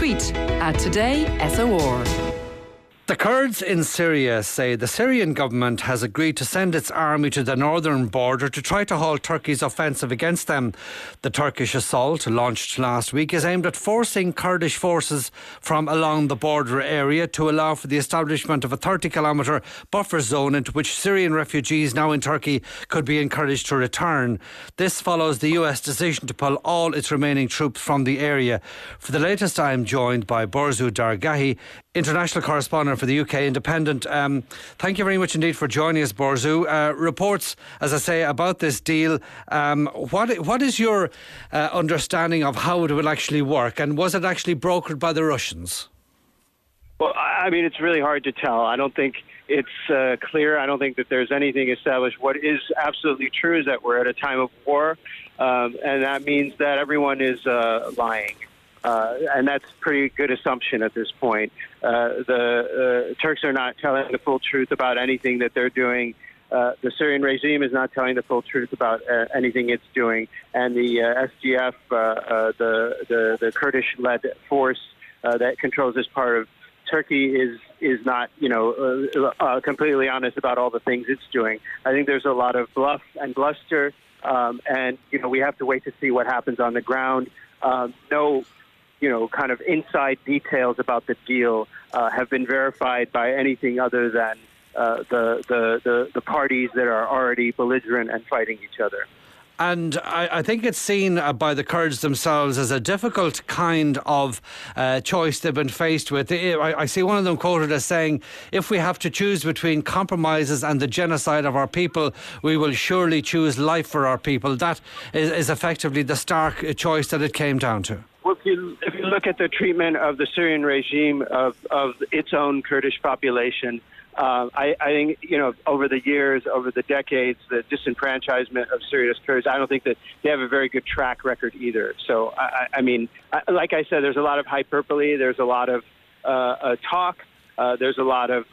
Tweet @TodaySOR. The Kurds in Syria say the Syrian government has agreed to send its army to the northern border to try to halt Turkey's offensive against them. The Turkish assault, launched last week, is aimed at forcing Kurdish forces from along the border area to allow for the establishment of a 30-kilometre buffer zone into which Syrian refugees now in Turkey could be encouraged to return. This follows the US decision to pull all its remaining troops from the area. For the latest, I am joined by Borzu Dargahi, international correspondent for the UK Independent. Thank you very much indeed for joining us, Borzu. Reports, as I say, about this deal. What is your understanding of how it will actually work, and was it actually brokered by the Russians? Well, I mean, it's really hard to tell. I don't think it's clear. I don't think that there's anything established. What is absolutely true is that we're at a time of war, and that means that everyone is lying. And that's a pretty good assumption at this point. The Turks are not telling the full truth about anything that they're doing. The Syrian regime is not telling the full truth about anything it's doing. And the SDF, the Kurdish-led force that controls this part of Turkey is not, completely honest about all the things it's doing. I think there's a lot of bluff and bluster, and we have to wait to see what happens on the ground. Kind of inside details about the deal have been verified by anything other than the parties that are already belligerent and fighting each other. And I think it's seen by the Kurds themselves as a difficult kind of choice they've been faced with. I see one of them quoted as saying, if we have to choose between compromises and the genocide of our people, we will surely choose life for our people. That is effectively the stark choice that it came down to. Well, if you look at the treatment of the Syrian regime of its own Kurdish population, I think, over the years, over the decades, the disenfranchisement of Syria's Kurds, I don't think that they have a very good track record either. So, like I said, there's a lot of hyperbole. There's a lot of talk. There's a lot of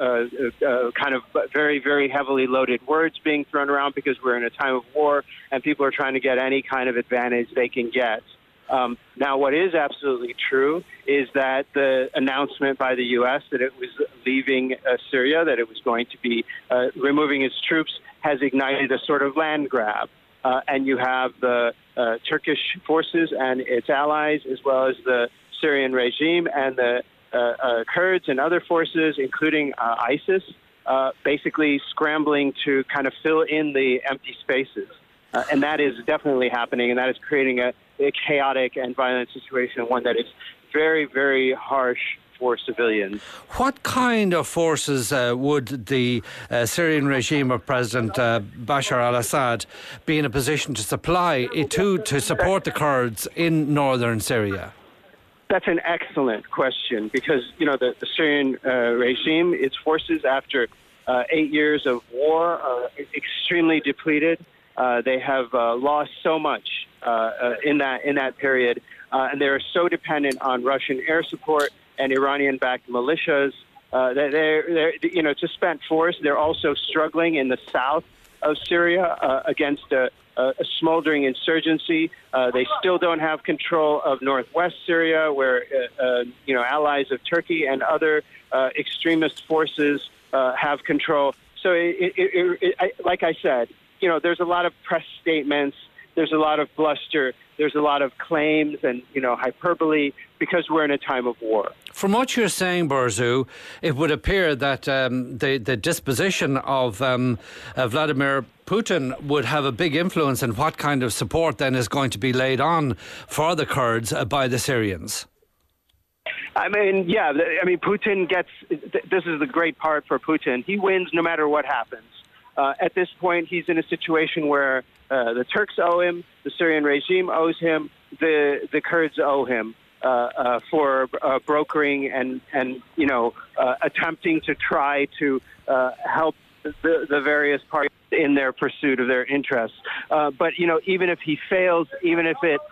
kind of very, very heavily loaded words being thrown around because we're in a time of war and people are trying to get any kind of advantage they can get. Now, what is absolutely true is that the announcement by the U.S. that it was leaving Syria, that it was going to be removing its troops, has ignited a sort of land grab. And you have the Turkish forces and its allies, as well as the Syrian regime and the Kurds and other forces, including ISIS, basically scrambling to kind of fill in the empty spaces. And that is definitely happening, and that is creating a chaotic and violent situation, one that is very, very harsh for civilians. What kind of forces would the Syrian regime of President Bashar al-Assad be in a position to supply to support the Kurds in northern Syria? That's an excellent question because, the Syrian regime, its forces, after 8 years of war, are extremely depleted. They have lost so much in that period, and they're so dependent on Russian air support and Iranian-backed militias that they're it's a spent force. They're also struggling in the south of Syria against a smoldering insurgency. They still don't have control of northwest Syria, where allies of Turkey and other extremist forces have control. So, like I said, there's a lot of press statements, there's a lot of bluster, there's a lot of claims and, hyperbole because we're in a time of war. From what you're saying, Borzu, it would appear that the disposition of Vladimir Putin would have a big influence in what kind of support then is going to be laid on for the Kurds by the Syrians. Putin gets, this is the great part for Putin, he wins no matter what happens. At this point, he's in a situation where the Turks owe him, the Syrian regime owes him, the Kurds owe him for brokering and attempting to try to help the various parties in their pursuit of their interests. But even if he fails, even if it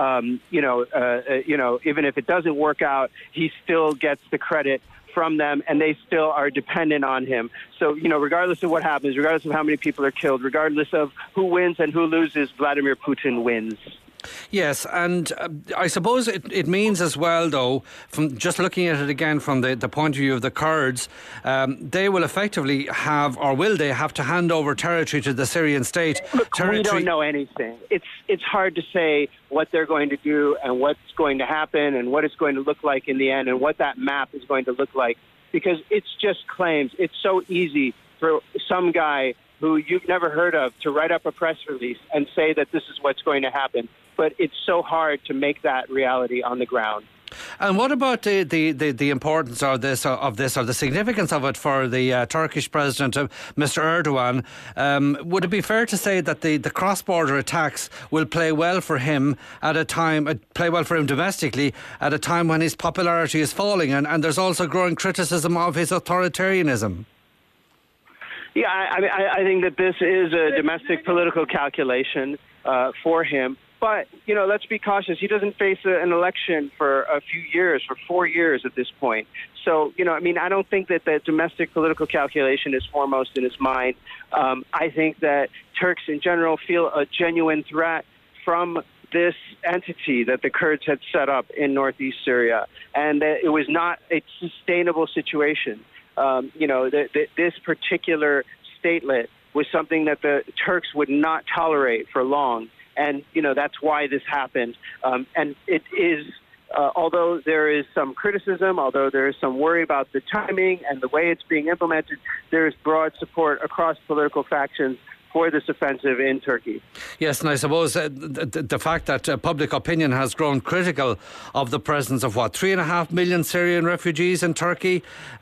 even if it doesn't work out, he still gets the credit from them, and they still are dependent on him. So, regardless of what happens, regardless of how many people are killed, regardless of who wins and who loses, Vladimir Putin wins. Yes, and I suppose it means as well, though, from just looking at it again from the point of view of the Kurds, they will effectively have, or will they have to hand over territory to the Syrian state? Look, we don't know anything. It's hard to say what they're going to do and what's going to happen and what it's going to look like in the end and what that map is going to look like, because it's just claims. It's so easy for some guy who you've never heard of to write up a press release and say that this is what's going to happen. But it's so hard to make that reality on the ground. And what about the importance of this, or the significance of it for the Turkish president, Mr. Erdogan? Would it be fair to say that the cross-border attacks will play well for him domestically at a time when his popularity is falling, and there's also growing criticism of his authoritarianism? Yeah, I think that this is a domestic political calculation for him. But, let's be cautious. He doesn't face an election for a few years, for 4 years at this point. So, I don't think that the domestic political calculation is foremost in his mind. I think that Turks in general feel a genuine threat from this entity that the Kurds had set up in northeast Syria, and that it was not a sustainable situation. This particular statelet was something that the Turks would not tolerate for long. And, that's why this happened. And it is, although there is some criticism, although there is some worry about the timing and the way it's being implemented, there is broad support across political factions for this offensive in Turkey. Yes, and I suppose the fact that public opinion has grown critical of the presence of 3.5 million Syrian refugees in Turkey,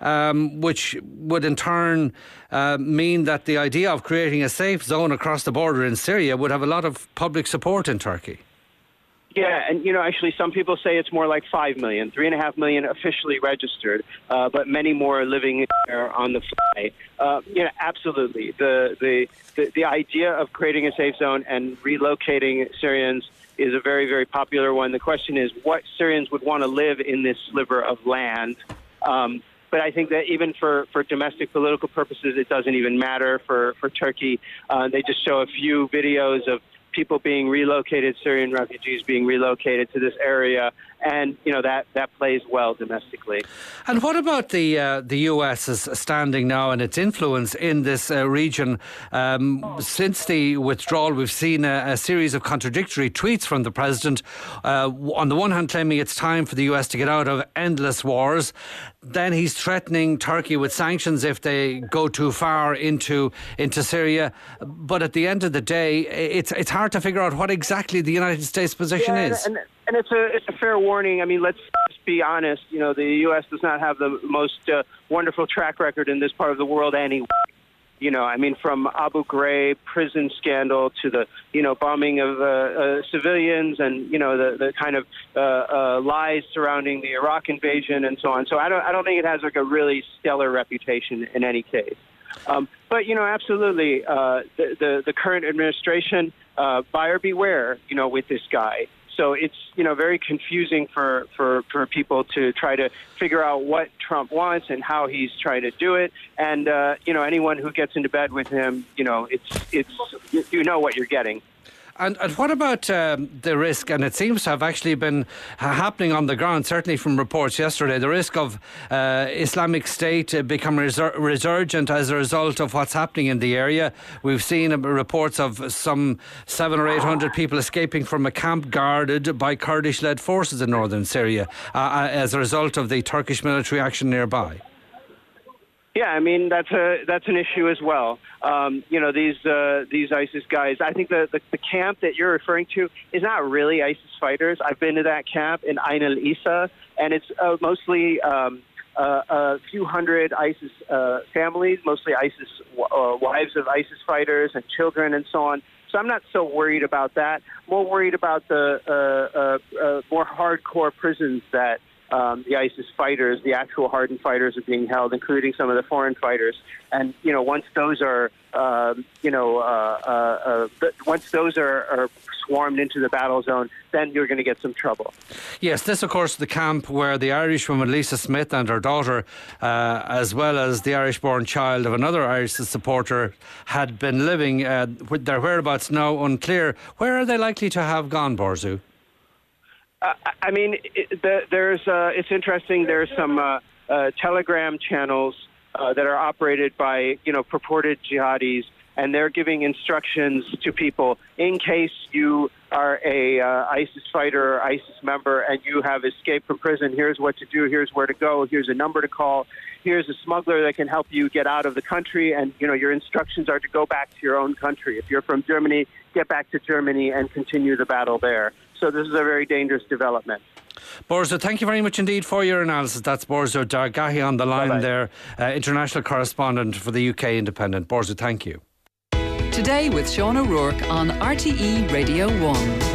which would in turn mean that the idea of creating a safe zone across the border in Syria would have a lot of public support in Turkey. Yeah, and actually some people say it's more like 5 million, 3.5 million officially registered, but many more are living there on the fly. Absolutely. The idea of creating a safe zone and relocating Syrians is a very, very popular one. The question is what Syrians would want to live in this sliver of land. But I think that even for domestic political purposes, it doesn't even matter for Turkey. They just show a few videos of people being relocated, Syrian refugees being relocated to this area, and that plays well domestically. And what about the US's standing now and its influence in this region? Since the withdrawal, we've seen a series of contradictory tweets from the president. On the one hand, claiming it's time for the US to get out of endless wars. Then he's threatening Turkey with sanctions if they go too far into Syria. But at the end of the day, it's hard to figure out what exactly the United States position is. And it's a fair warning. Let's just be honest. The U.S. does not have the most wonderful track record in this part of the world anyway. From Abu Ghraib prison scandal to the, bombing of civilians and, the kind of lies surrounding the Iraq invasion and so on. So I don't think it has a really stellar reputation in any case. But, absolutely, the current administration, buyer beware, with this guy. So it's, very confusing for people to try to figure out what Trump wants and how he's trying to do it. And, anyone who gets into bed with him, it's what you're getting. And what about the risk, and it seems to have actually been happening on the ground, certainly from reports yesterday, the risk of Islamic State becoming resurgent as a result of what's happening in the area. We've seen reports of some 700 or 800 people escaping from a camp guarded by Kurdish-led forces in northern Syria as a result of the Turkish military action nearby. Yeah, that's an issue as well. These ISIS guys. I think the camp that you're referring to is not really ISIS fighters. I've been to that camp in Ain al-Isa, and it's mostly a few hundred ISIS families, mostly ISIS wives of ISIS fighters and children and so on. So I'm not so worried about that. More worried about the more hardcore prisons that the ISIS fighters, the actual hardened fighters, are being held, including some of the foreign fighters. And once those are, once those are swarmed into the battle zone, then you're going to get some trouble. Yes, this, of course, the camp where the Irish woman Lisa Smith and her daughter, as well as the Irish-born child of another ISIS supporter, had been living. With their whereabouts now unclear. Where are they likely to have gone, Borzu? I mean, it's interesting. There's some Telegram channels that are operated by purported jihadis, and they're giving instructions to people in case you are a ISIS fighter or ISIS member and you have escaped from prison. Here's what to do. Here's where to go. Here's a number to call. Here's a smuggler that can help you get out of the country. And your instructions are to go back to your own country. If you're from Germany, get back to Germany and continue the battle there. So this is a very dangerous development. Borzu, thank you very much indeed for your analysis. That's Borzu Dargahi on the line. Bye-bye. There, international correspondent for the UK Independent. Borzu, thank you. Today with Sean O'Rourke on RTE Radio 1.